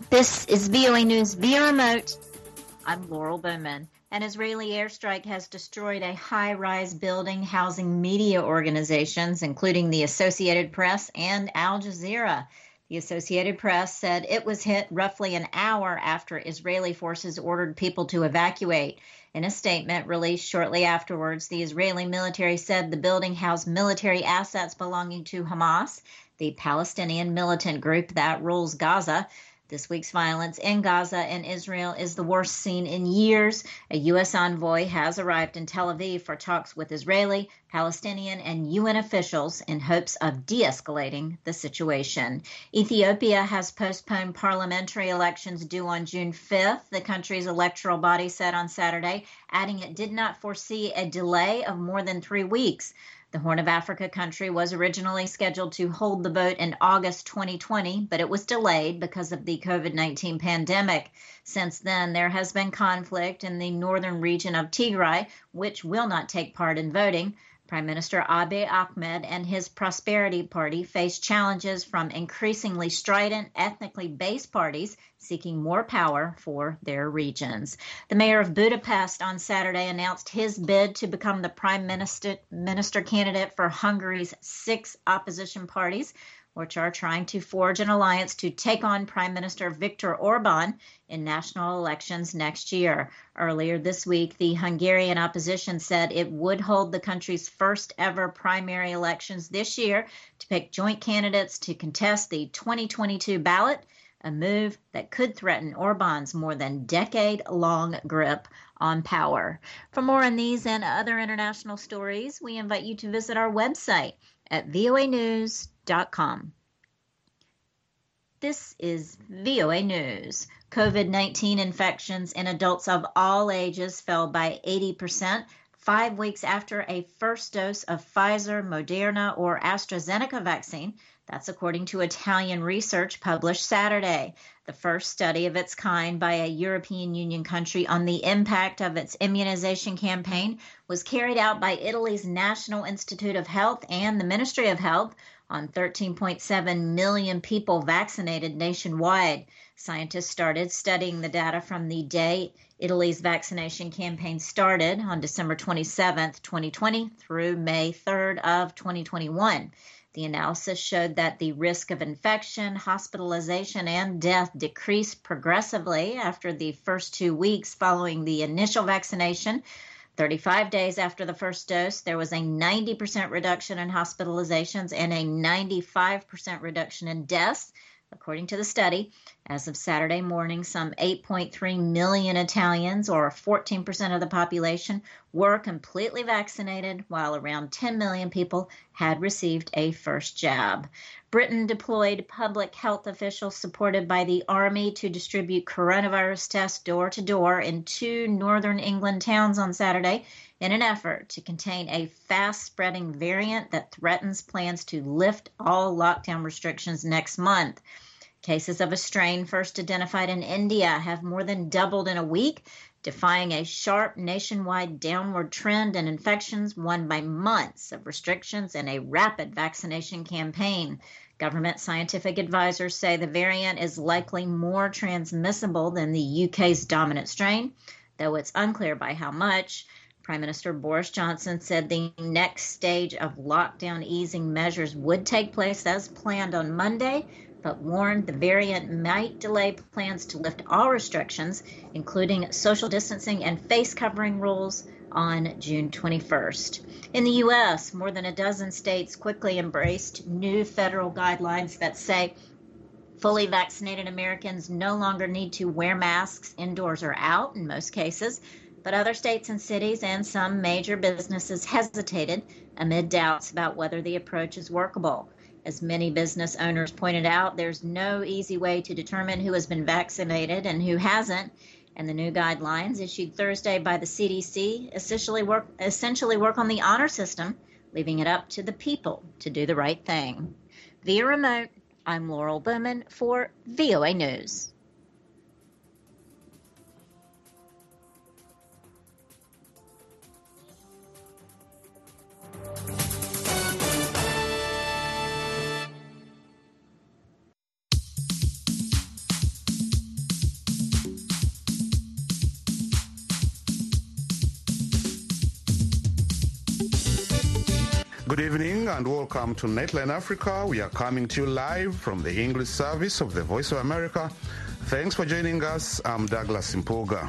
This is VOA News via remote. I'm Laurel Bowman. An Israeli airstrike has destroyed a high-rise building housing media organizations, including the Associated Press and Al Jazeera. The Associated Press said it was hit roughly an hour after Israeli forces ordered people to evacuate. In a statement released shortly afterwards, the Israeli military said the building housed military assets belonging to Hamas, the Palestinian militant group that rules Gaza. This week's violence in Gaza and Israel is the worst seen in years. A U.S. envoy has arrived in Tel Aviv for talks with Israeli, Palestinian, and UN officials in hopes of de-escalating the situation. Ethiopia has postponed parliamentary elections due on June 5th, the country's electoral body said on Saturday, adding it did not foresee a delay of more than 3 weeks. The Horn of Africa country was originally scheduled to hold the vote in August 2020, but it was delayed because of the COVID-19 pandemic. Since then, there has been conflict in the northern region of Tigray, which will not take part in voting. Prime Minister Abiy Ahmed and his Prosperity Party face challenges from increasingly strident, ethnically based parties seeking more power for their regions. The mayor of Budapest on Saturday announced his bid to become the prime minister candidate for Hungary's 6 opposition parties, which are trying to forge an alliance to take on Prime Minister Viktor Orban in national elections next year. Earlier this week, the Hungarian opposition said it would hold the country's first ever primary elections this year to pick joint candidates to contest the 2022 ballot, a move that could threaten Orban's more than decade-long grip on power. For more on these and other international stories, we invite you to visit our website at voanews.com. This is VOA News. COVID-19 infections in adults of all ages fell by 80%, 5 weeks after a first dose of Pfizer, Moderna, or AstraZeneca vaccine. That's according to Italian research published Saturday. The first study of its kind by a European Union country on the impact of its immunization campaign was carried out by Italy's National Institute of Health and the Ministry of Health on 13.7 million people vaccinated nationwide. Scientists started studying the data from the day Italy's vaccination campaign started on December 27, 2020 through May 3rd of 2021. The analysis showed that the risk of infection, hospitalization, and death decreased progressively after the first 2 weeks following the initial vaccination. 35 days after the first dose, there was a 90% reduction in hospitalizations and a 95% reduction in deaths, according to the study. As of Saturday morning, some 8.3 million Italians, or 14% of the population, were completely vaccinated, while around 10 million people had received a first jab. Britain deployed public health officials supported by the Army to distribute coronavirus tests door to door in 2 northern England towns on Saturday in an effort to contain a fast-spreading variant that threatens plans to lift all lockdown restrictions next month. Cases of a strain first identified in India have more than doubled in a week, defying a sharp nationwide downward trend in infections won by months of restrictions and a rapid vaccination campaign. Government scientific advisors say the variant is likely more transmissible than the UK's dominant strain, though it's unclear by how much. Prime Minister Boris Johnson said the next stage of lockdown easing measures would take place as planned on Monday, but warned the variant might delay plans to lift all restrictions, including social distancing and face covering rules, on June 21st. In the U.S., more than a dozen states quickly embraced new federal guidelines that say fully vaccinated Americans no longer need to wear masks indoors or out in most cases, but other states and cities and some major businesses hesitated amid doubts about whether the approach is workable. As many business owners pointed out, there's no easy way to determine who has been vaccinated and who hasn't, and the new guidelines issued Thursday by the CDC essentially work on the honor system, leaving it up to the people to do the right thing. Via remote, I'm Laurel Bowman for VOA News. Good evening and welcome to Nightline Africa. We are coming to you live from the English service of the Voice of America. Thanks for joining us. I'm Douglas Mpuga.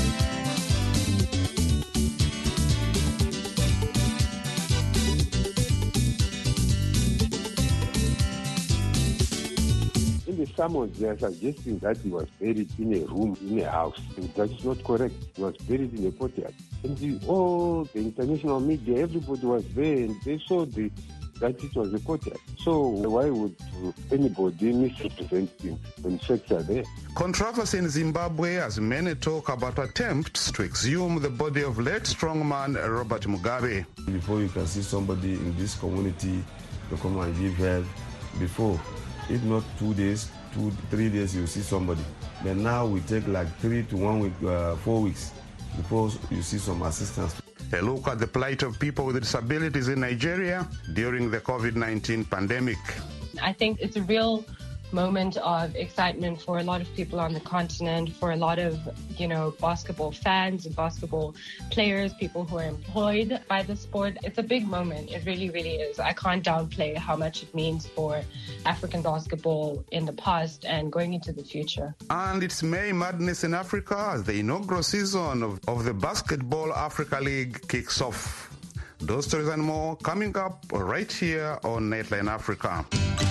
In the summons, they are suggesting that he was buried in a room, in a house. That is not correct. He was buried in a courtyard. And all the international media, everybody was there, and they saw that it was a courtyard. So why would anybody misrepresent him when facts are there? Controversy in Zimbabwe as many talk about attempts to exhume the body of late strongman Robert Mugabe. Before you can see somebody in this community to come and give help, before, if not 2 days, 3 days, you see somebody. But now we take like 3 to 1 week, 4 weeks before you see some assistance. A look at the plight of people with disabilities in Nigeria during the COVID-19 pandemic. I think it's a real moment of excitement for a lot of people on the continent, for a lot of, basketball fans and basketball players, people who are employed by the sport. It's a big moment. It really, really is. I can't downplay how much it means for African basketball in the past and going into the future. And it's May Madness in Africa as the inaugural season of the Basketball Africa League kicks off. Those stories and more coming up right here on Nightline Africa.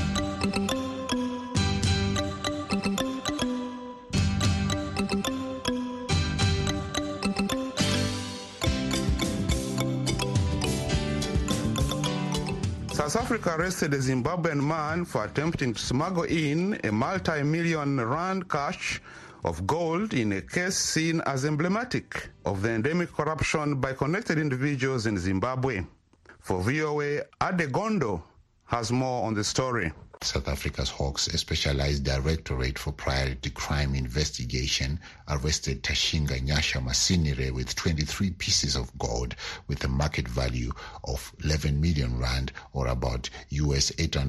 South Africa arrested a Zimbabwean man for attempting to smuggle in a multi-million rand cache of gold in a case seen as emblematic of the endemic corruption by connected individuals in Zimbabwe. For VOA, Adegondo has more on the story. South Africa's Hawks, a specialized directorate for priority crime investigation, arrested Tashinga Nyasha Masinire with 23 pieces of gold with a market value of 11 million rand or about US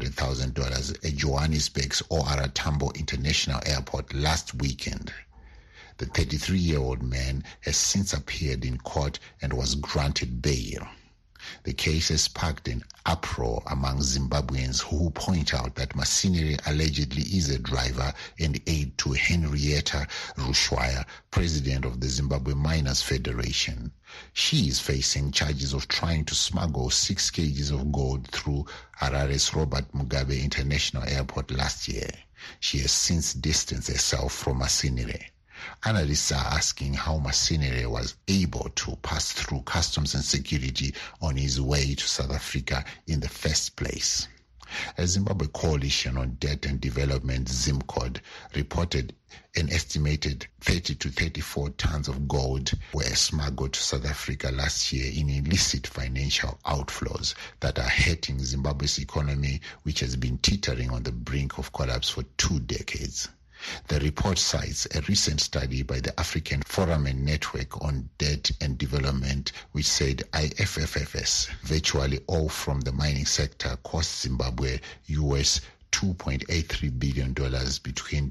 $800,000 at Johannesburg's OR Tambo International Airport last weekend. The 33-year-old man has since appeared in court and was granted bail. The case has sparked an uproar among Zimbabweans who point out that Masinire allegedly is a driver and aide to Henrietta Rushwaya, president of the Zimbabwe Miners Federation. She is facing charges of trying to smuggle 6 kgs of gold through Harare's Robert Mugabe International Airport last year. She has since distanced herself from Masinire. Analysts are asking how Masinire was able to pass through customs and security on his way to South Africa in the first place. A Zimbabwe Coalition on Debt and Development, ZIMCOD, reported an estimated 30 to 34 tons of gold were smuggled to South Africa last year in illicit financial outflows that are hurting Zimbabwe's economy, which has been teetering on the brink of collapse for 2 decades. The report cites a recent study by the African Forum and Network on Debt and Development, which said IFFFS, virtually all from the mining sector, cost Zimbabwe US $2.83 billion between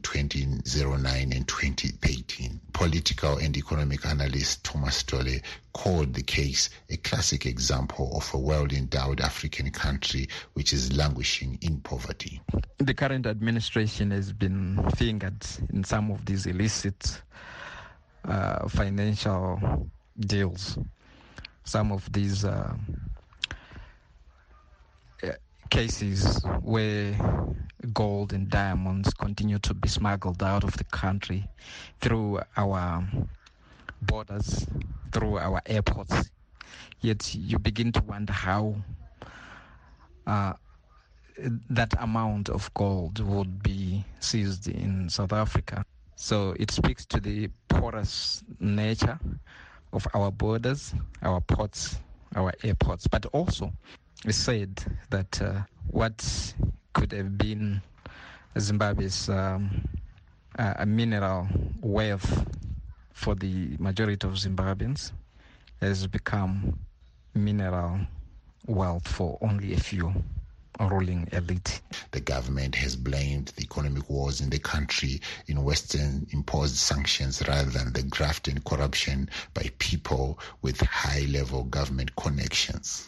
2009 and 2018. Political and economic analyst Thomas Tolle called the case a classic example of a well-endowed African country which is languishing in poverty. The current administration has been fingered in some of these illicit financial deals. Some of these cases where gold and diamonds continue to be smuggled out of the country through our borders, through our airports. Yet you begin to wonder how that amount of gold would be seized in South Africa. So it speaks to the porous nature of our borders, our ports, our airports, but also it's said that what could have been Zimbabwe's a mineral wealth for the majority of Zimbabweans has become mineral wealth for only a few ruling elite. The government has blamed the economic wars in the country in Western imposed sanctions rather than the graft and corruption by people with high-level government connections.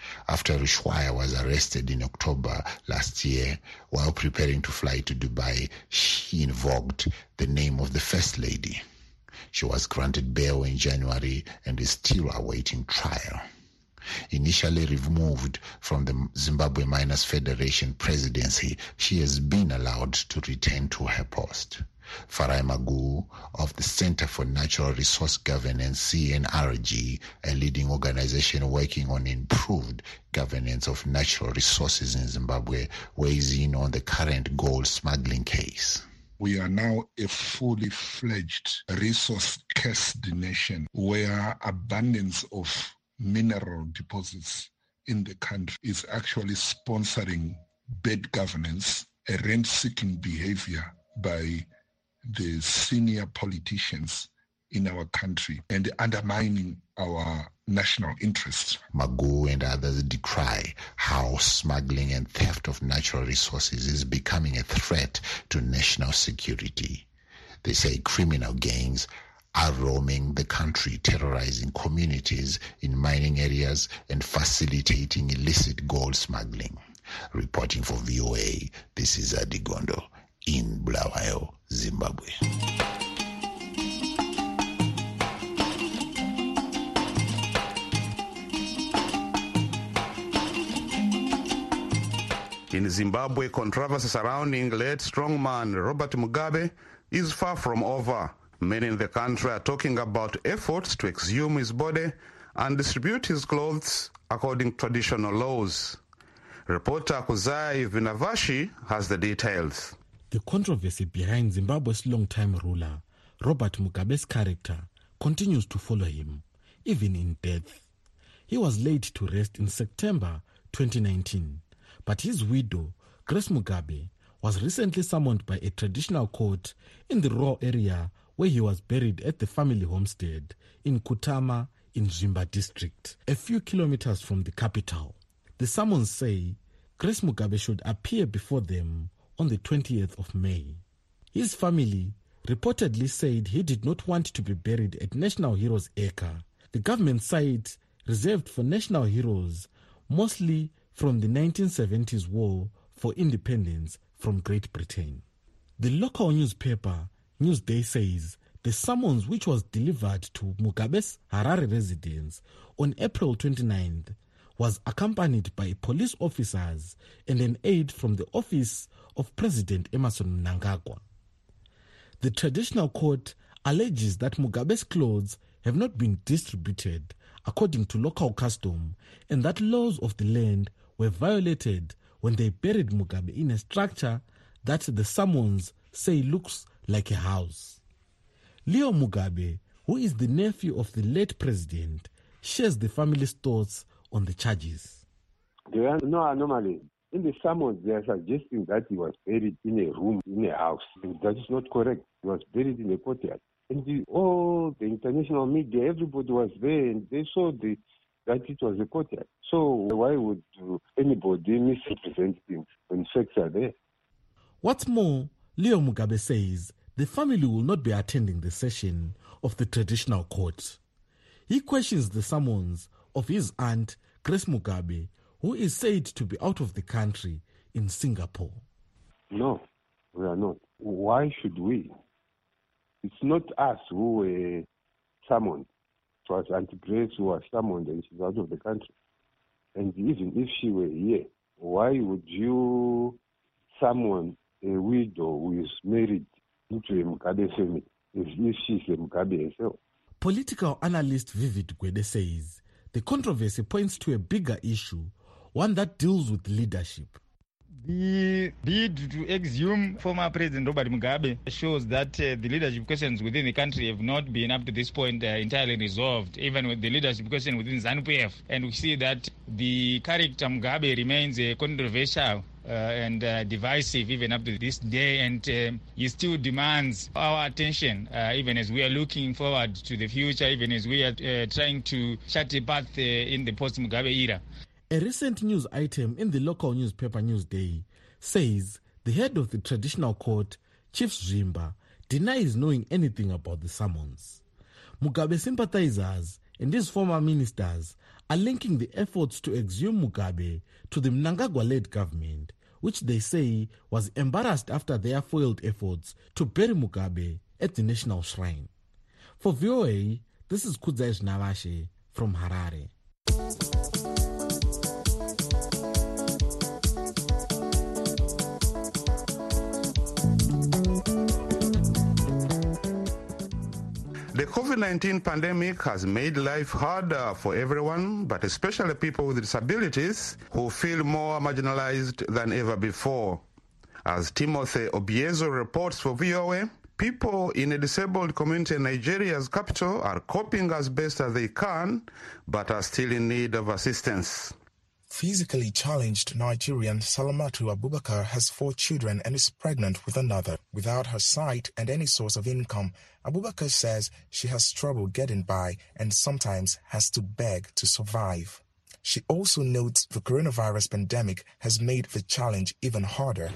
after Rushwaya was arrested in October last year while preparing to fly to Dubai. She invoked the name of the First Lady. She was granted bail in January and is still awaiting trial. Initially removed from the Zimbabwe Miners Federation presidency, she has been allowed to return to her post. Farai Maguwu of the Center for Natural Resource Governance, CNRG, a leading organization working on improved governance of natural resources in Zimbabwe, weighs in on the current gold smuggling case. We are now a fully fledged resource-cursed nation where abundance of mineral deposits in the country is actually sponsoring bad governance, a rent-seeking behavior by the senior politicians in our country and undermining our national interests. Maguwu and others decry how smuggling and theft of natural resources is becoming a threat to national security. They say criminal gangs are roaming the country, terrorizing communities in mining areas and facilitating illicit gold smuggling. Reporting for VOA, this is Adigondo in Bulawayo, Zimbabwe. In Zimbabwe, controversy surrounding late strongman Robert Mugabe is far from over. Many in the country are talking about efforts to exhume his body and distribute his clothes according to traditional laws. Reporter Kuzai Vinavashi has the details. The controversy behind Zimbabwe's long-time ruler, Robert Mugabe's character, continues to follow him, even in death. He was laid to rest in September 2019, but his widow, Grace Mugabe, was recently summoned by a traditional court in the Raw area where he was buried at the family homestead in Kutama in Zvimba district, a few kilometers from the capital. The summons say Grace Mugabe should appear before them on the 20th of May. His family reportedly said he did not want to be buried at National Heroes Acre, the government site reserved for national heroes, mostly from the 1970s war for independence from Great Britain. The local newspaper Newsday says the summons, which was delivered to Mugabe's Harare residence on April 29th, was accompanied by police officers and an aide from the office of President Emmerson Mnangagwa. The traditional court alleges that Mugabe's clothes have not been distributed according to local custom and that laws of the land were violated when they buried Mugabe in a structure that the summons say looks like a house. Leo Mugabe, who is the nephew of the late president, shares the family's thoughts on the charges. There are no anomalies. In the summons, they are suggesting that he was buried in a room, in a house. That is not correct. He was buried in a courtyard. And all the international media, everybody was there, and they saw that it was a courtyard. So why would anybody misrepresent him when facts are there? What's more, Leo Mugabe says the family will not be attending the session of the traditional court. He questions the summons of his aunt, Grace Mugabe, who is said to be out of the country in Singapore. No, we are not. Why should we? It's not us who were summoned. It was Auntie Grace who was summoned and she's out of the country. And even if she were here, why would you summon a widow who is married into a Mugabe family if she's a Mugabe herself? Political analyst Vivid Gwede says the controversy points to a bigger issue, one that deals with leadership. The bid to exhume former President Robert Mugabe shows that the leadership questions within the country have not been up to this point entirely resolved, even with the leadership question within ZANU-PF. And we see that the character Mugabe remains controversial and divisive even up to this day, and he still demands our attention even as we are looking forward to the future, even as we are trying to chart a path in the post-Mugabe era. A recent news item in the local newspaper Newsday says the head of the traditional court, Chief Zvimba, denies knowing anything about the summons. Mugabe sympathizers and his former ministers are linking the efforts to exhume Mugabe to the Mnangagwa-led government, which they say was embarrassed after their foiled efforts to bury Mugabe at the National Shrine. For VOA, this is Kudzai Navashe from Harare. The COVID-19 pandemic has made life harder for everyone, but especially people with disabilities who feel more marginalized than ever before. As Timothy Obiezo reports for VOA, people in a disabled community in Nigeria's capital are coping as best as they can, but are still in need of assistance. Physically challenged Nigerian Salamatu Abubakar has 4 children and is pregnant with another. Without her sight and any source of income, Abubakar says she has trouble getting by and sometimes has to beg to survive. She also notes the coronavirus pandemic has made the challenge even harder.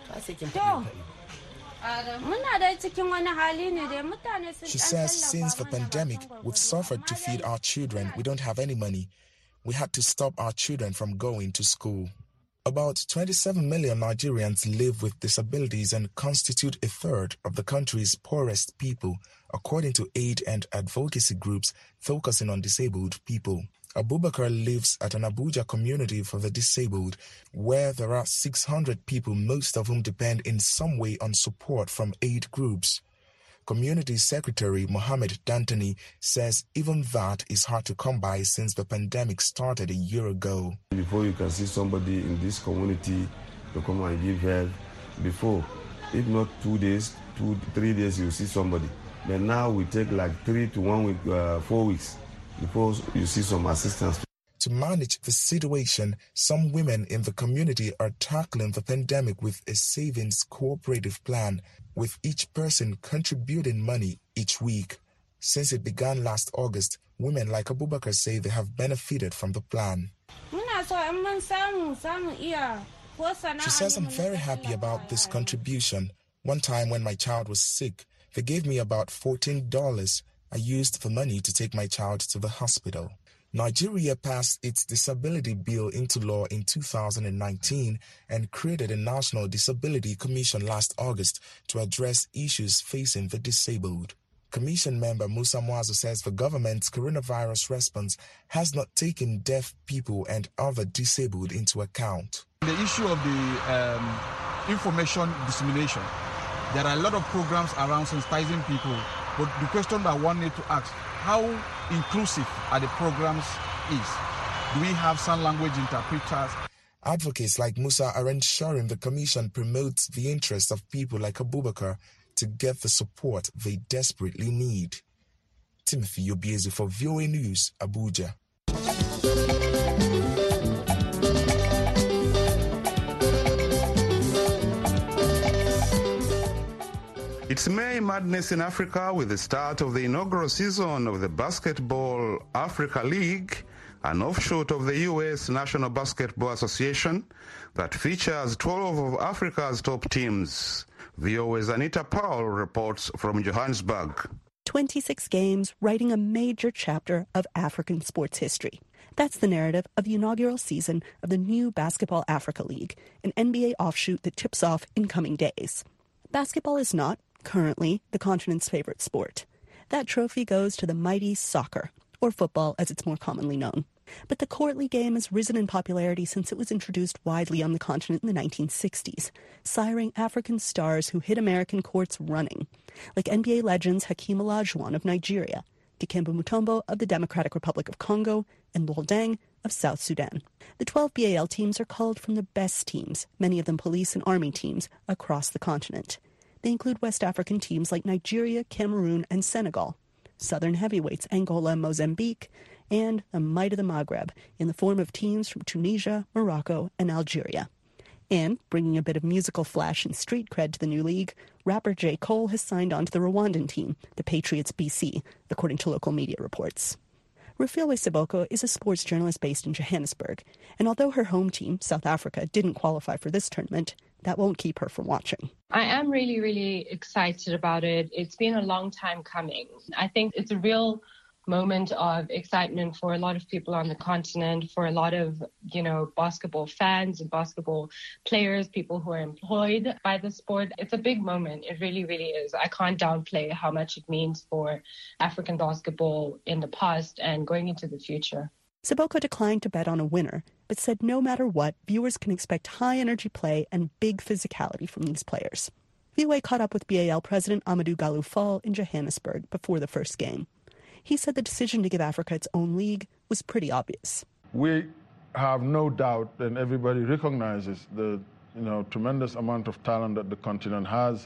She says since the pandemic, we've suffered to feed our children. We don't have any money. We had to stop our children from going to school. About 27 million Nigerians live with disabilities and constitute a third of the country's poorest people, according to aid and advocacy groups focusing on disabled people. Abubakar lives at an Abuja community for the disabled, where there are 600 people, most of whom depend in some way on support from aid groups. Community Secretary Mohammed Dantani says even that is hard to come by since the pandemic started a year ago. Before you can see somebody in this community to come and give help, before, if not 2 days, 3 days, you see somebody. But now we take like 3 to 1 week, 4 weeks before you see some assistance. To manage the situation, some women in the community are tackling the pandemic with a savings cooperative plan, with each person contributing money each week. Since it began last August, women like Abubakar say they have benefited from the plan. She says, I'm very happy about this contribution. One time when my child was sick, they gave me about $14. I used the money to take my child to the hospital. Nigeria passed its disability bill into law in 2019 and created a National Disability Commission last August to address issues facing the disabled. Commission member Musa Mwazu says the government's coronavirus response has not taken deaf people and other disabled into account. The issue of the information dissemination, there are a lot of programs around sensitizing people, but the question that one needs to ask, how inclusive are the programs is? Do we have sign language interpreters? Advocates like Musa are ensuring the commission promotes the interests of people like Abubakar to get the support they desperately need. Timothy Obiezu for VOA News, Abuja. It's May Madness in Africa with the start of the inaugural season of the Basketball Africa League, an offshoot of the U.S. National Basketball Association that features 12 of Africa's top teams. VOA's Anita Powell reports from Johannesburg. 26 games writing a major chapter of African sports history. That's the narrative of the inaugural season of the new Basketball Africa League, an NBA offshoot that tips off in coming days. Basketball is not, currently, the continent's favorite sport. That trophy goes to the mighty soccer, or football as it's more commonly known. But the courtly game has risen in popularity since it was introduced widely on the continent in the 1960s, siring African stars who hit American courts running, like NBA legends Hakeem Olajuwon of Nigeria, Dikembe Mutombo of the Democratic Republic of Congo, and Lol Deng of South Sudan. The 12 BAL teams are culled from the best teams, many of them police and army teams, across the continent. They include West African teams like Nigeria, Cameroon, and Senegal, Southern heavyweights Angola and Mozambique, and the might of the Maghreb in the form of teams from Tunisia, Morocco, and Algeria. And, bringing a bit of musical flash and street cred to the new league, rapper J. Cole has signed on to the Rwandan team, the Patriots BC, according to local media reports. Rufilwe Siboko is a sports journalist based in Johannesburg, and although her home team, South Africa, didn't qualify for this tournament, that won't keep her from watching. I am really, really excited about it. It's been a long time coming. I think it's a real moment of excitement for a lot of people on the continent, for a lot of, basketball fans and basketball players, people who are employed by the sport. It's a big moment. It really, really is. I can't downplay how much it means for African basketball in the past and going into the future. Soboko declined to bet on a winner, but said no matter what, viewers can expect high-energy play and big physicality from these players. VOA caught up with BAL President Amadou Galou Fall in Johannesburg before the first game. He said the decision to give Africa its own league was pretty obvious. We have no doubt, and everybody recognizes the tremendous amount of talent that the continent has.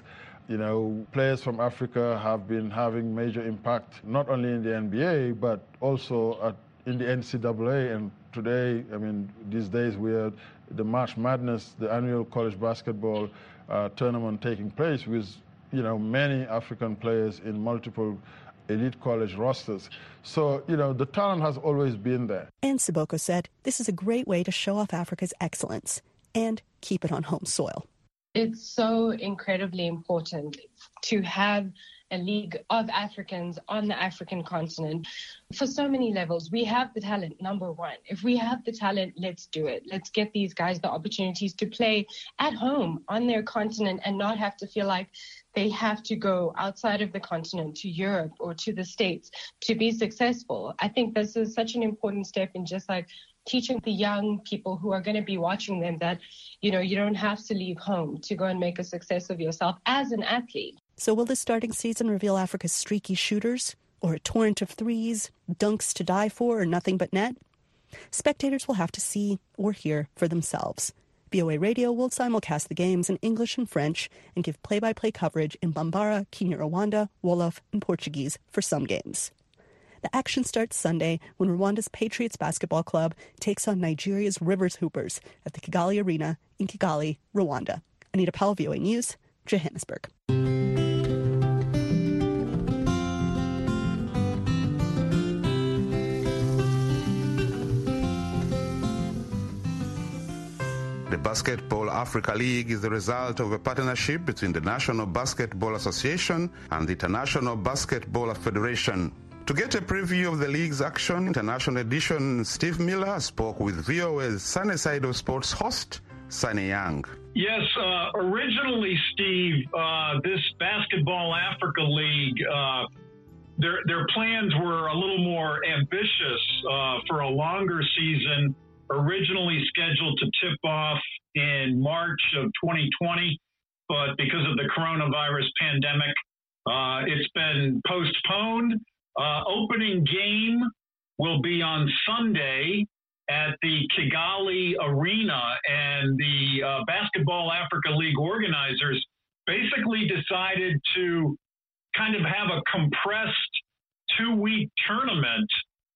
Players from Africa have been having major impact, not only in the NBA, but also in the NCAA. And today, these days, we are the March Madness, the annual college basketball tournament taking place with, many African players in multiple elite college rosters. So, the talent has always been there. And Soboko said this is a great way to show off Africa's excellence and keep it on home soil. It's so incredibly important to have a league of Africans on the African continent for so many levels. We have the talent, number one. If we have the talent, let's do it. Let's get these guys the opportunities to play at home on their continent and not have to feel like they have to go outside of the continent to Europe or to the States to be successful. I think this is such an important step in just like teaching the young people who are going to be watching them that, you don't have to leave home to go and make a success of yourself as an athlete. So will the starting season reveal Africa's streaky shooters, or a torrent of threes, dunks to die for, or nothing but net? Spectators will have to see or hear for themselves. VOA Radio will simulcast the games in English and French and give play-by-play coverage in Bambara, Kinyarwanda, Wolof, and Portuguese for some games. The action starts Sunday when Rwanda's Patriots Basketball Club takes on Nigeria's Rivers Hoopers at the Kigali Arena in Kigali, Rwanda. Anita Powell, VOA News, Johannesburg. The Basketball Africa League is the result of a partnership between the National Basketball Association and the International Basketball Federation. To get a preview of the league's action, International Edition Steve Miller spoke with VOA's Sunny Side of Sports host, Sunny Young. Yes, originally, Steve, this Basketball Africa League, their plans were a little more ambitious for a longer season, originally scheduled to tip off in March of 2020, but because of the coronavirus pandemic, it's been postponed. Opening game will be on Sunday at the Kigali Arena, and the Basketball Africa League organizers basically decided to kind of have a compressed 2-week tournament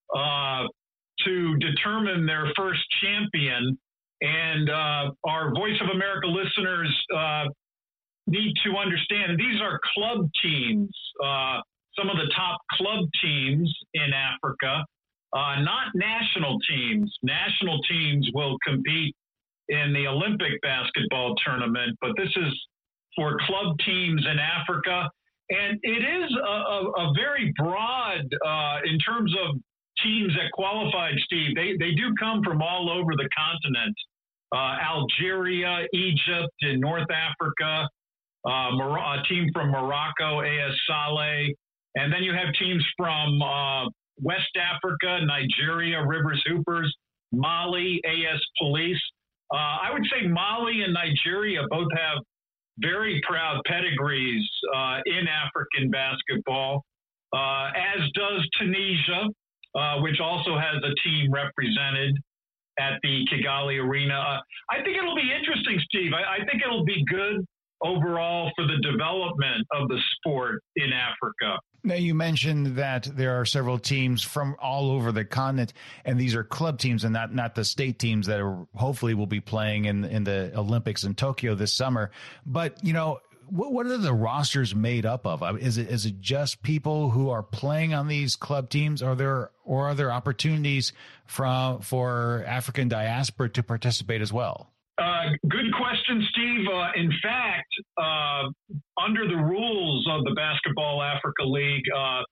to determine their first champion. And our Voice of America listeners need to understand these are club teams, some of the top club teams in Africa, not national teams. National teams will compete in the Olympic basketball tournament, but this is for club teams in Africa. And it is a very broad, in terms of teams that qualified, Steve, they do come from all over the continent. Algeria, Egypt, in North Africa, a team from Morocco, AS Saleh, and then you have teams from West Africa, Nigeria, Rivers Hoopers, Mali, AS Police. I would say Mali and Nigeria both have very proud pedigrees in African basketball, as does Tunisia, which also has a team represented at the Kigali Arena. I think it'll be interesting, Steve. I think it'll be good overall for the development of the sport in Africa. Now, you mentioned that there are several teams from all over the continent, and these are club teams and not the state teams that are hopefully will be playing in the Olympics in Tokyo this summer. But, what are the rosters made up of? Is it just people who are playing on these club teams? Are there opportunities for African diaspora to participate as well? Good question, Steve. In fact, under the rules of the Basketball Africa League,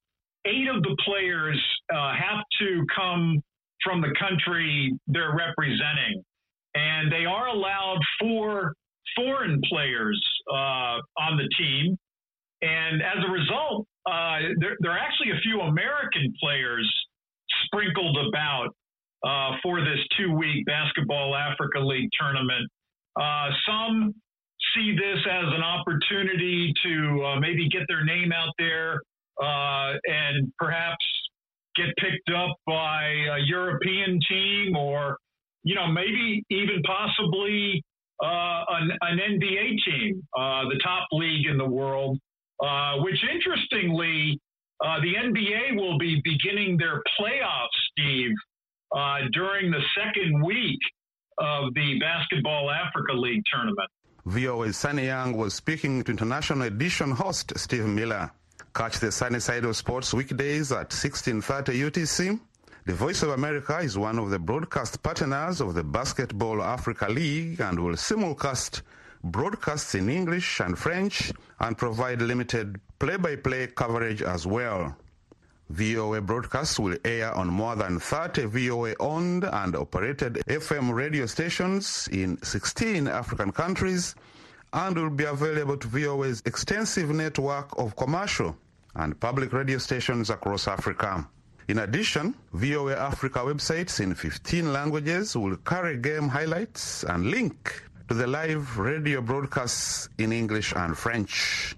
8 of the players have to come from the country they're representing. And they are allowed 4 foreign players on the team. And as a result, there are actually a few American players sprinkled about for this 2-week Basketball Africa League tournament. Some see this as an opportunity to maybe get their name out there and perhaps get picked up by a European team, or, maybe even possibly an NBA team, the top league in the world, which interestingly, the NBA will be beginning their playoffs, Steve, during the second week of the Basketball Africa League tournament. VOA's Sunny Young was speaking to International Edition host Steve Miller. Catch the Sunny Side of Sports weekdays at 16:30 UTC. The Voice of America is one of the broadcast partners of the Basketball Africa League and will simulcast broadcasts in English and French and provide limited play-by-play coverage as well. VOA broadcasts will air on more than 30 VOA-owned and operated FM radio stations in 16 African countries and will be available to VOA's extensive network of commercial and public radio stations across Africa. In addition, VOA Africa websites in 15 languages will carry game highlights and link to the live radio broadcasts in English and French.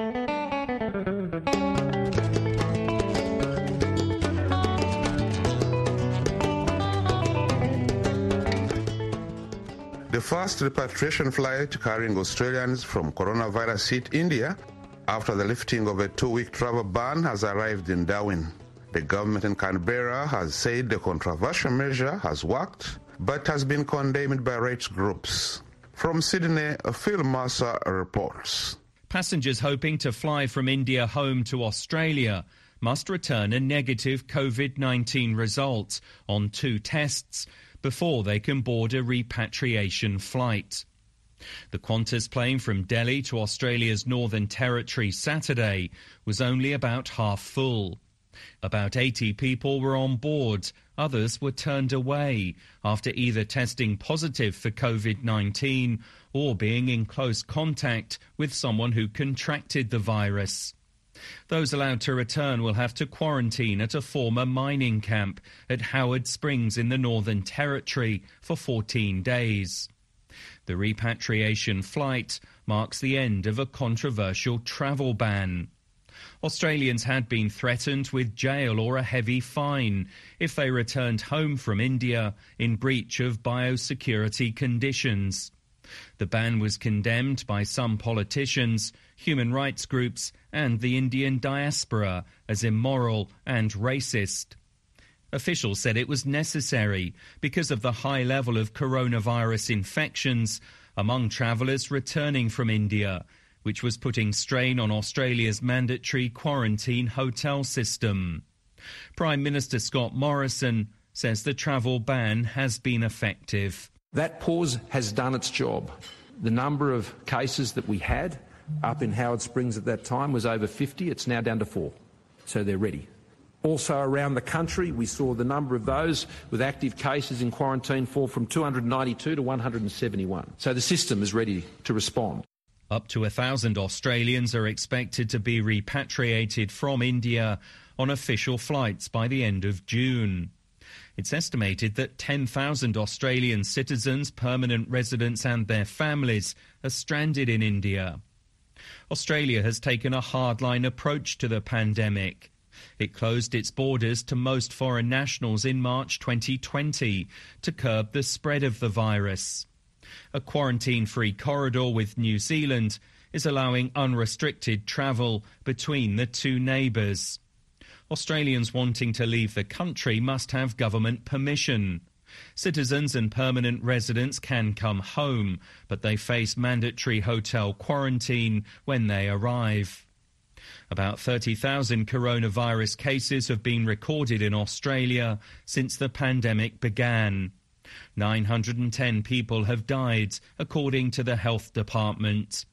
The first repatriation flight carrying Australians from coronavirus hit India after the lifting of a 2-week travel ban has arrived in Darwin. The government in Canberra has said the controversial measure has worked, but has been condemned by rights groups. From Sydney, Phil Mercer reports. Passengers hoping to fly from India home to Australia must return a negative COVID-19 result on 2 tests before they can board a repatriation flight. The Qantas plane from Delhi to Australia's Northern Territory Saturday was only about half full. About 80 people were on board. Others were turned away after either testing positive for COVID-19 or being in close contact with someone who contracted the virus. Those allowed to return will have to quarantine at a former mining camp at Howard Springs in the Northern Territory for 14 days. The repatriation flight marks the end of a controversial travel ban. Australians had been threatened with jail or a heavy fine if they returned home from India in breach of biosecurity conditions. The ban was condemned by some politicians, human rights groups and the Indian diaspora as immoral and racist. Officials said it was necessary because of the high level of coronavirus infections among travellers returning from India, which was putting strain on Australia's mandatory quarantine hotel system. Prime Minister Scott Morrison says the travel ban has been effective. That pause has done its job. The number of cases that we had up in Howard Springs at that time was over 50. It's now down to 4. So they're ready. Also around the country, we saw the number of those with active cases in quarantine fall from 292 to 171. So the system is ready to respond. Up to 1,000 Australians are expected to be repatriated from India on official flights by the end of June. It's estimated that 10,000 Australian citizens, permanent residents and their families are stranded in India. Australia has taken a hardline approach to the pandemic. It closed its borders to most foreign nationals in March 2020 to curb the spread of the virus. A quarantine-free corridor with New Zealand is allowing unrestricted travel between the two neighbours. Australians wanting to leave the country must have government permission. Citizens and permanent residents can come home, but they face mandatory hotel quarantine when they arrive. About 30,000 coronavirus cases have been recorded in Australia since the pandemic began. 910 people have died, according to the Health Department.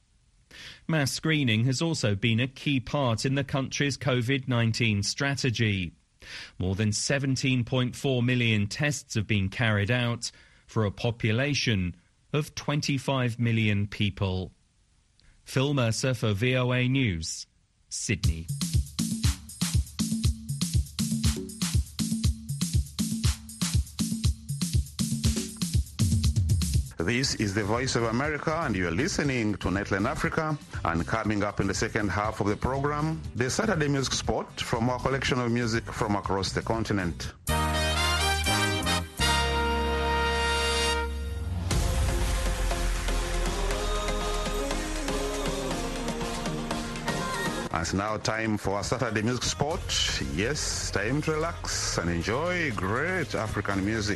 Mass screening has also been a key part in the country's COVID-19 strategy. More than 17.4 million tests have been carried out for a population of 25 million people. Phil Mercer for VOA News, Sydney. This is the Voice of America, and you're listening to Netland Africa. And coming up in the second half of the program, the Saturday Music Spot from our collection of music from across the continent. And it's now time for our Saturday Music Spot. Yes, time to relax and enjoy great African music.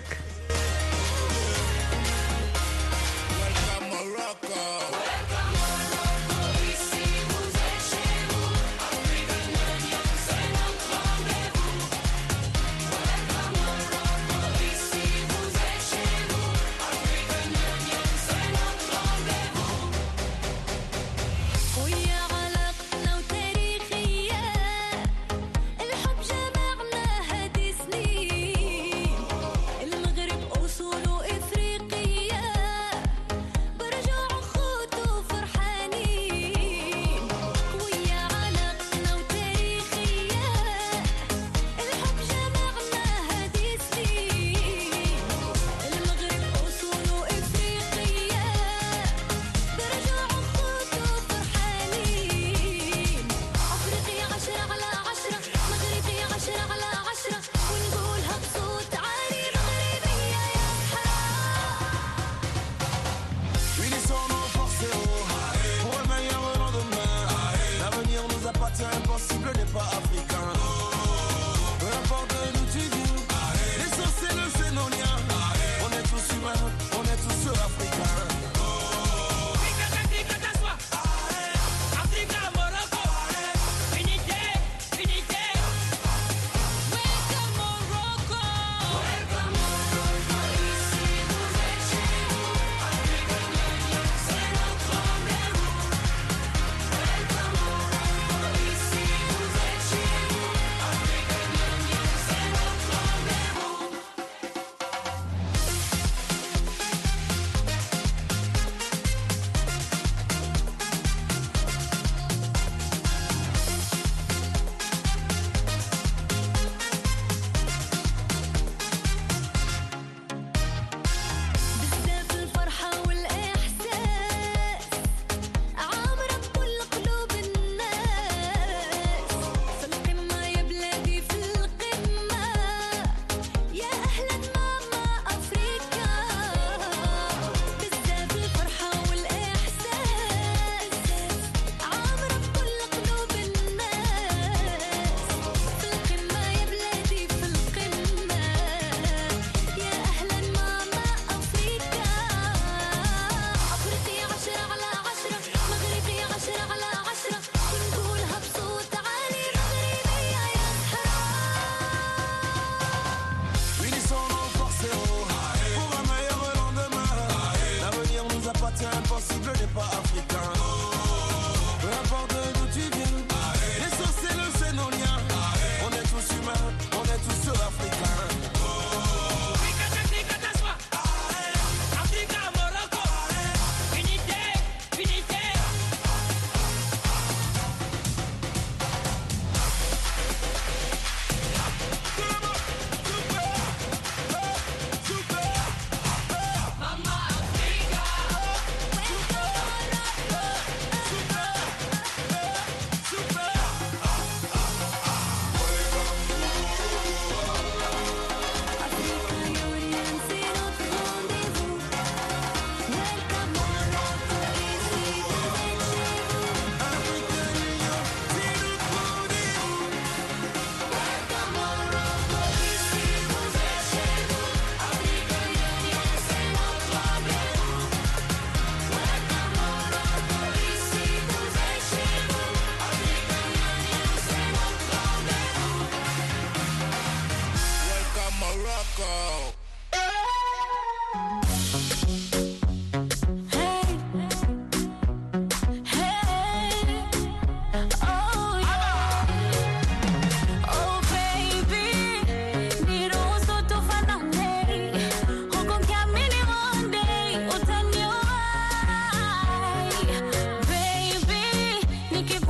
الحب جمعنا هدي سنين. المغرب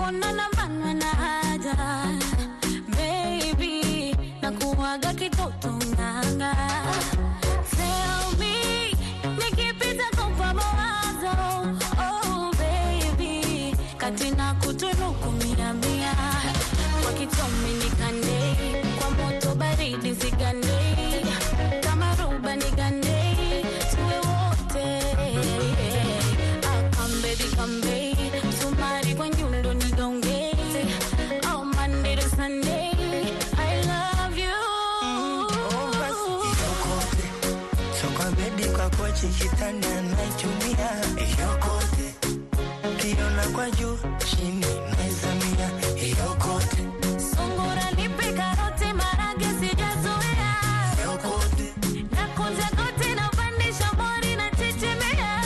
kuonana manwe na haja. Baby, nakuwaga kitoto nganga. Tell me, nikipita kwa mawazo. Oh baby, katina kutunuku mia mia. Kwa kitomi nikande, kwa moto baridi zigande. Kama ruba nigande, tuwe wote. Come baby, sumari kwa nyundo nigonge. Oh Monday to Sunday, I love you. Yokote, so kwa bedi kwa kochi kitanda naitumia. Yokote, kiona kwa juu chini naizamia. Yokote, sungura nipe karoti marage sijazoea. Yokote, nakunja kote na pandisha mori na chechemea.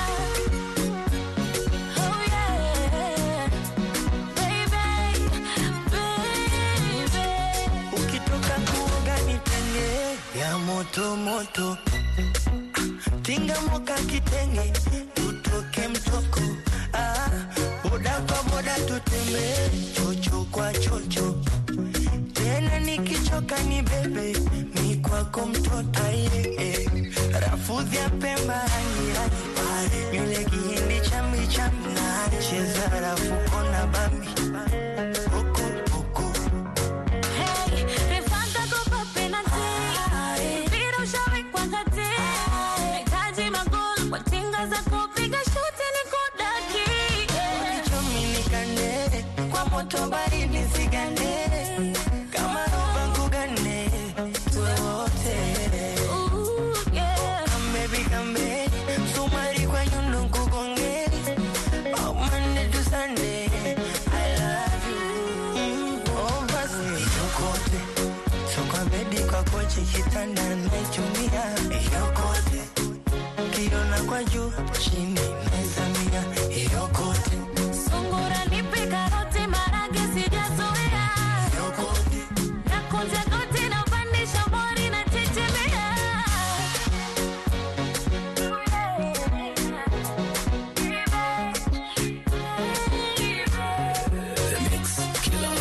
Moto moto tinga moka kitenge tutoke mtoko boda kwa boda tutembe chocho kwa chocho tena nikichoka ni bebe mi kwako mtoto rafudhi ya Pemba rangi nywele kihindi chambi chambi cheza rafu kona bambi Tobari nisigane kama roba ngugane tuwe wote. Kambe sumari kwa nyundo kugonge. Oh Monday to Sunday, I love you. Oh basi yokote, so kwa bedi kwa kochi kitanda naitumia. Yokote, kiona kwa juu chini naizamia. Yokote, sungura nipe karoti marage sijazoea. Yokote, nakunja kote na pandisha mori na chechemea. The Mix Killer.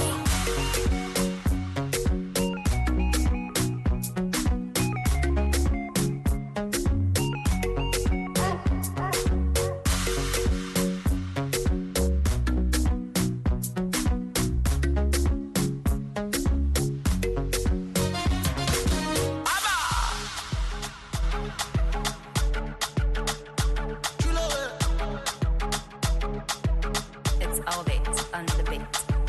It's all bait on the bait.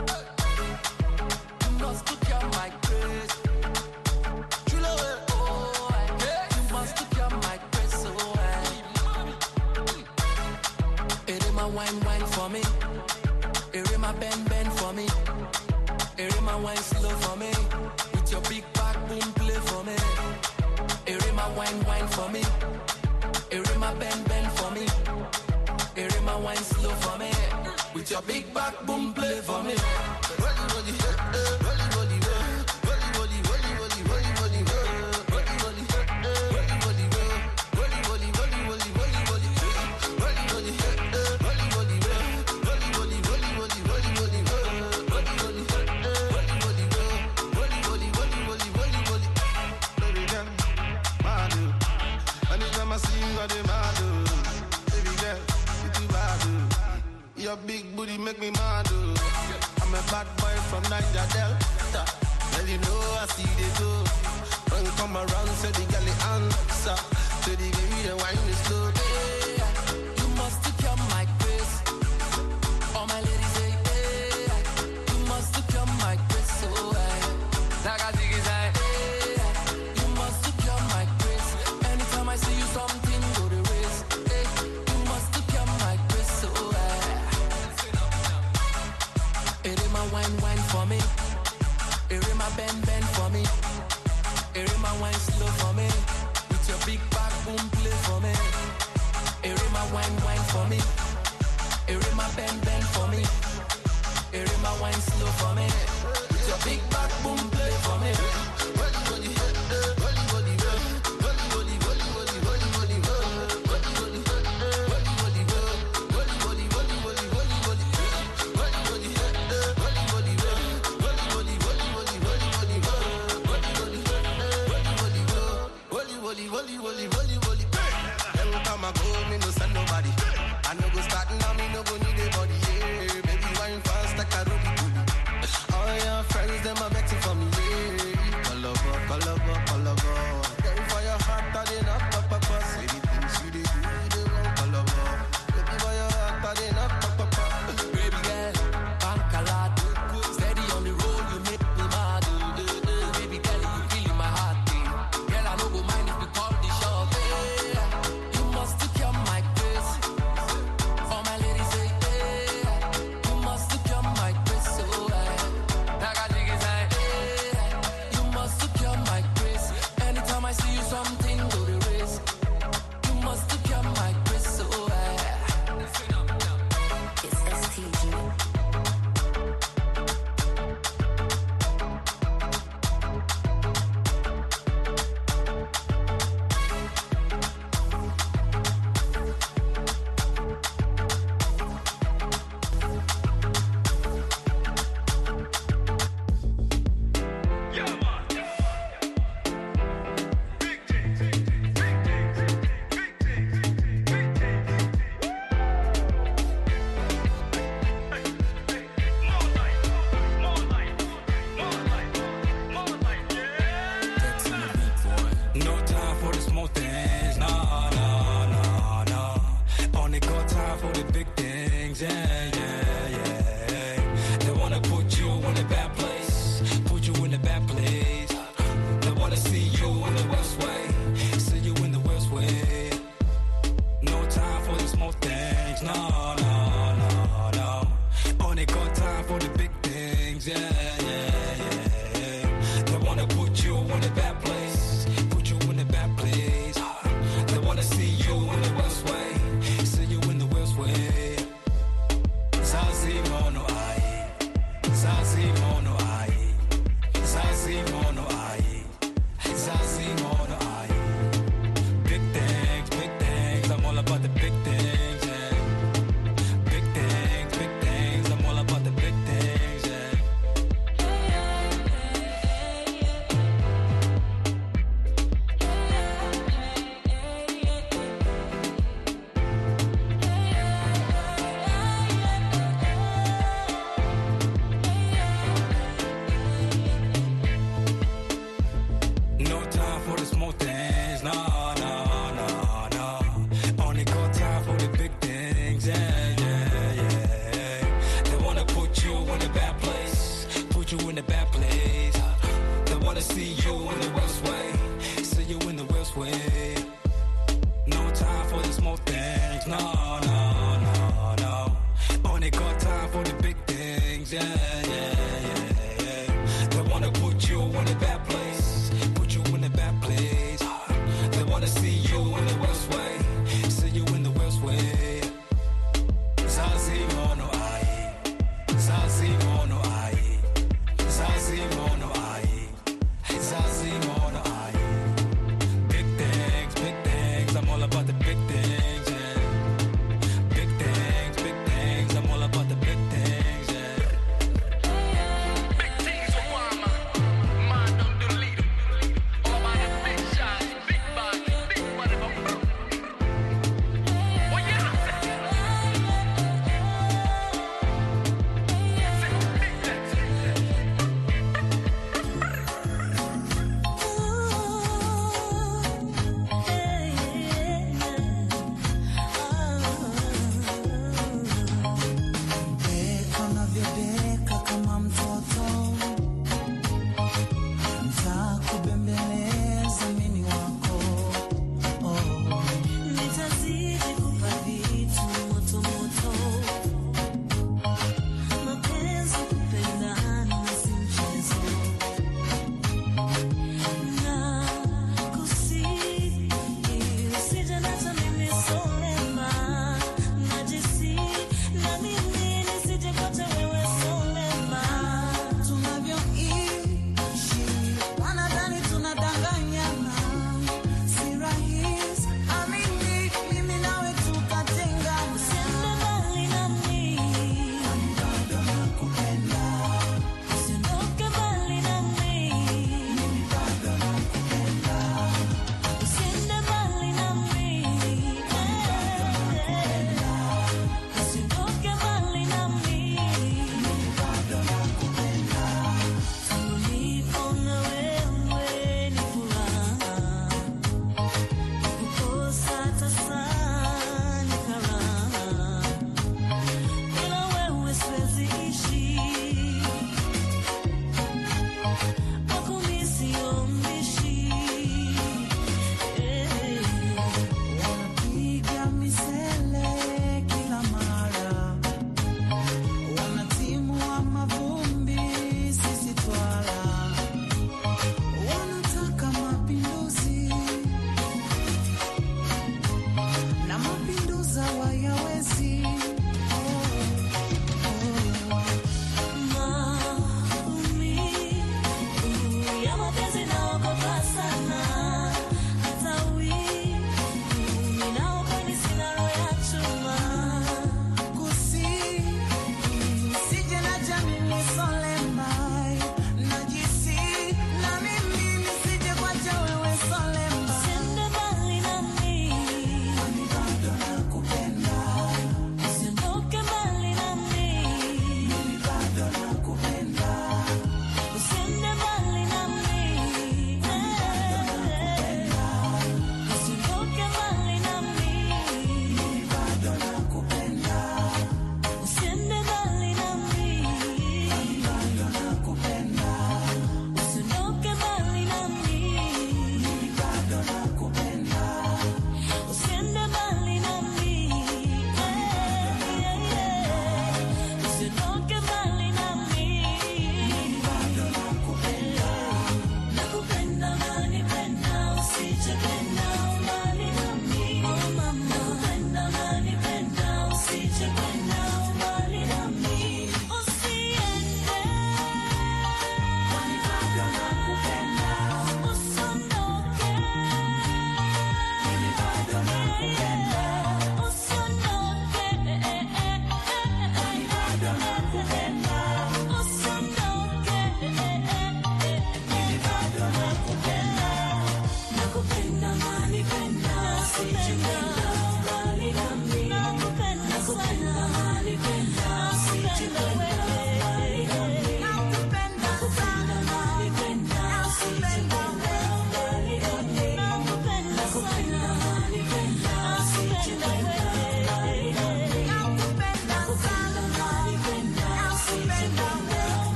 You must look at my grace. You know it, oh, you must look at my grace, oh, it is my wine for me. It is my bend for me. It is my wine slow for me. With your big back boom play for me. It is my wine for me. It is my bend for me. It is my wine slow for me. With your big back boom play for me. Your big booty make me mad. I'm a bad boy from Niger Delta. Well, you know I see they do. When you come around, say the girl answer. Say the baby, the wine is slow. Hey, you must become my grace. All my ladies say, hey, you must become my grace. So like I think it's like, hey, you must become my grace. Anytime I see you, something go to race. Hey, you must become my grace. So it is my wine for me. It is my bend for me. It is my wine slow for me. With your big back boom play for me. It is my wine for me. It is my bend for me. It is my wine slow for me. With your big back boom play for me. things, yeah, yeah, yeah, yeah. They wanna put you in a bad place, put you in a bad place. They wanna see you in the worst way, see you in the worst way. Zazimo no ai, Zazimo no ai, Zazimo no ai, Zazimo no ai. Big things, I'm all about the big things, yeah. Big things, I'm all about the big things, yeah. Big things, Obama, man, don't do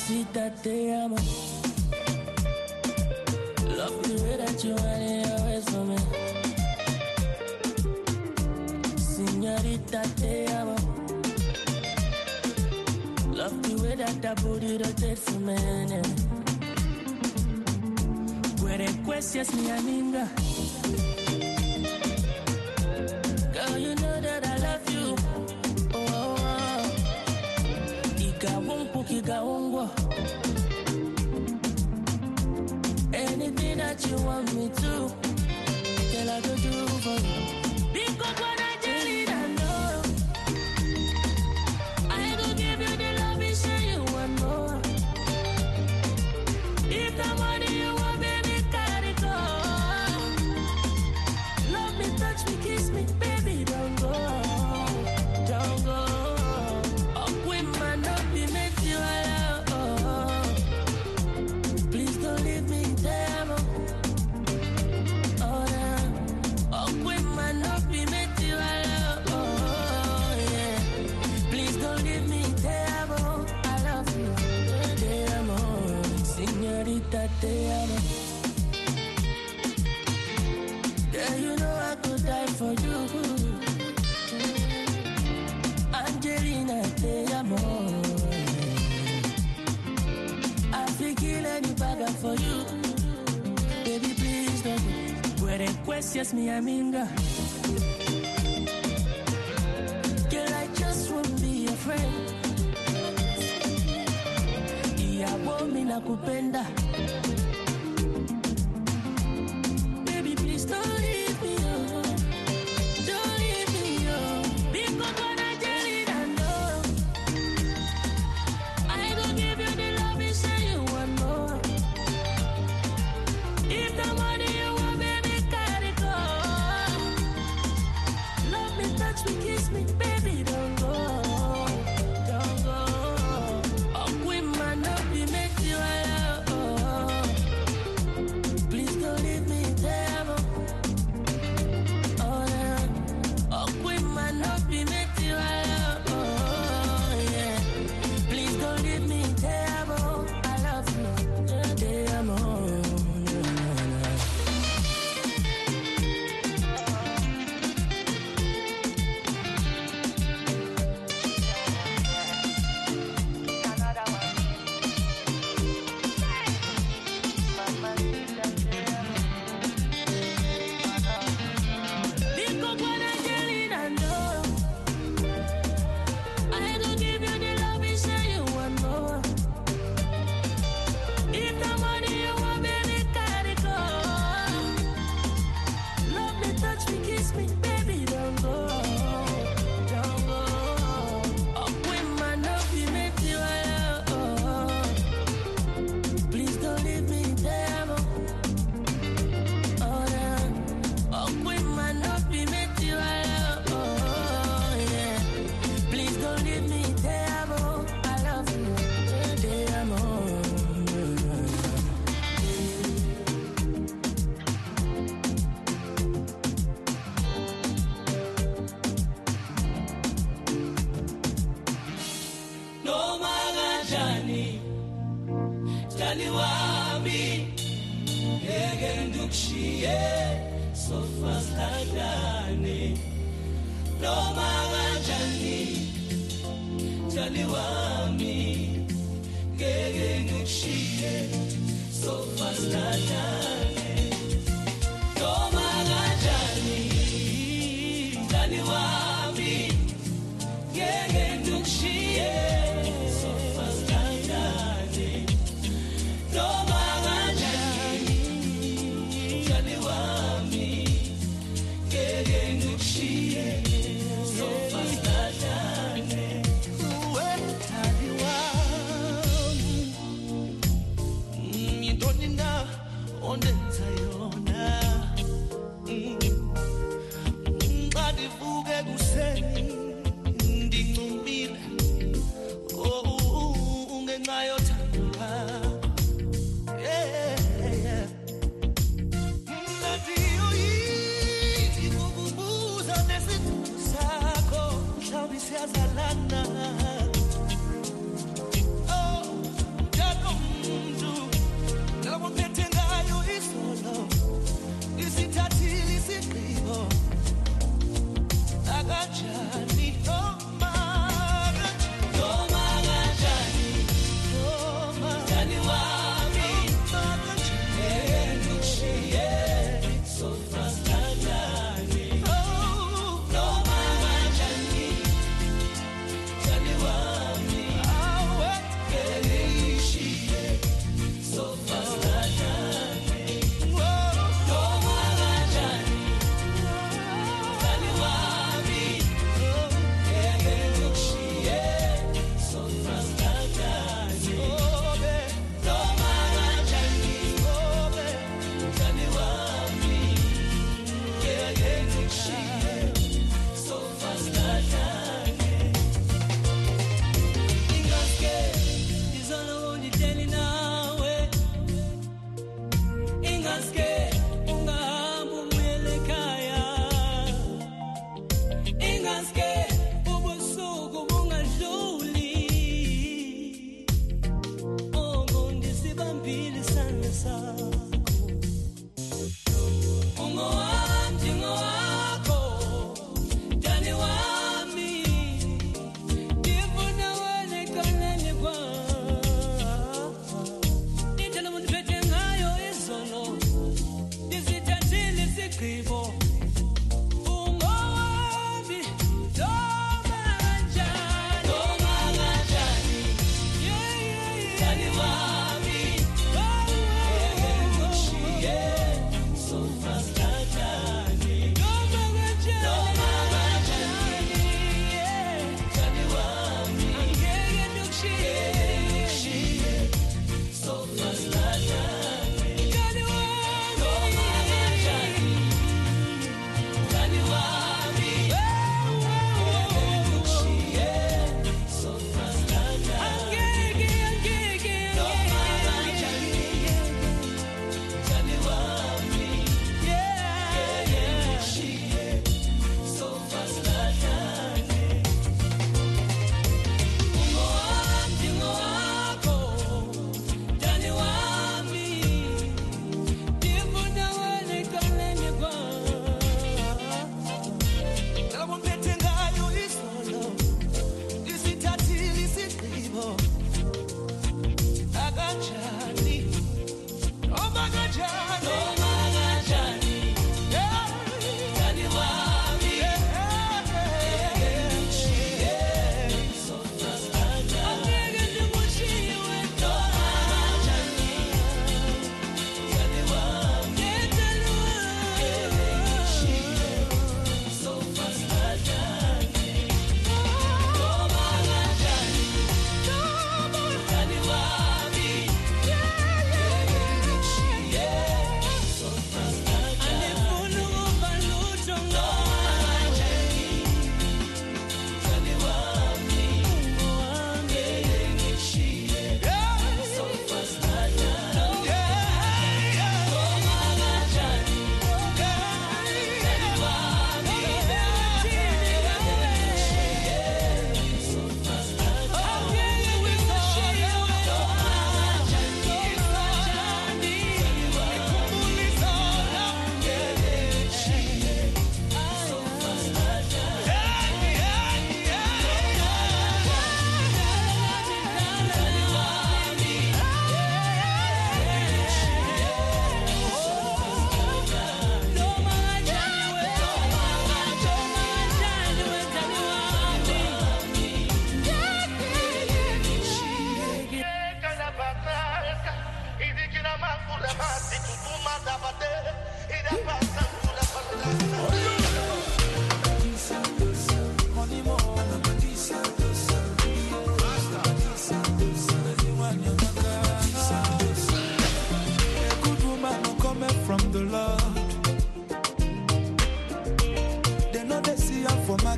Mamacita, te amo. Love the way that you want it always for me. Señorita, te amo. Love the way that that booty rotates for me. Request mi amiga. Girl, you know that I love you. Anything that you want me to, girl, I go do for you. Because when I tell it, I know I go give you the love and say you want more. If the money you want, baby, carry go. Love me, touch me, kiss me, baby, don't go, don't go. Te amo. Yeah, you know I could die for you. Angelina, te amo. I feel kill any bagger for you. Baby, please don't. Request mi amiga. Girl, I just want to be your friend. Ya womi na kupenda. Baby, please don't leave me, oh. Don't leave me, oh. Because when I tell it, I know I go give you the love and say you want more. If the money you want, baby, carry go. Love me, touch me, kiss me, baby, don't go, don't go. Please don't leave me there. Oh, yeah. Oh, quit my not be made to oh, yeah. Please don't leave me there. I love you. Damn,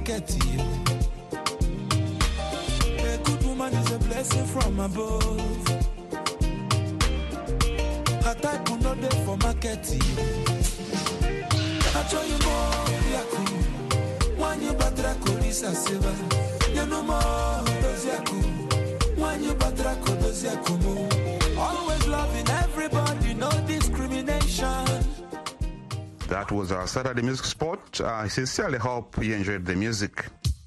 market. A good woman is a blessing from above. Her type will not there for market. I tell you more, Yaku. When you batra kolisa seva, you know more those Yaku. When you batra those Yaku. Always loving everybody, no discrimination. That was our Saturday Music Spot. I sincerely hope you enjoyed the music.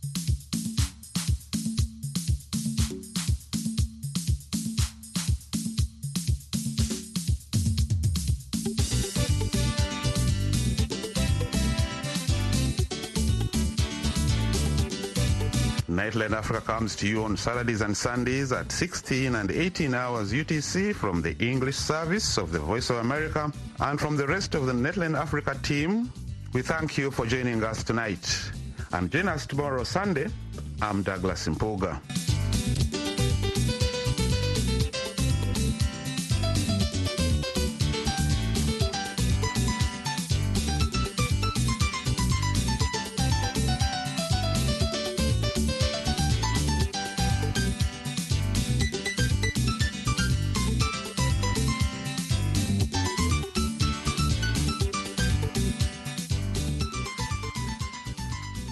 Nightline Africa comes to you on Saturdays and Sundays at 16 and 18 hours UTC from the English service of the Voice of America. And from the rest of the Nightline Africa team, we thank you for joining us tonight. And join us tomorrow, Sunday. I'm Douglas Mpuga.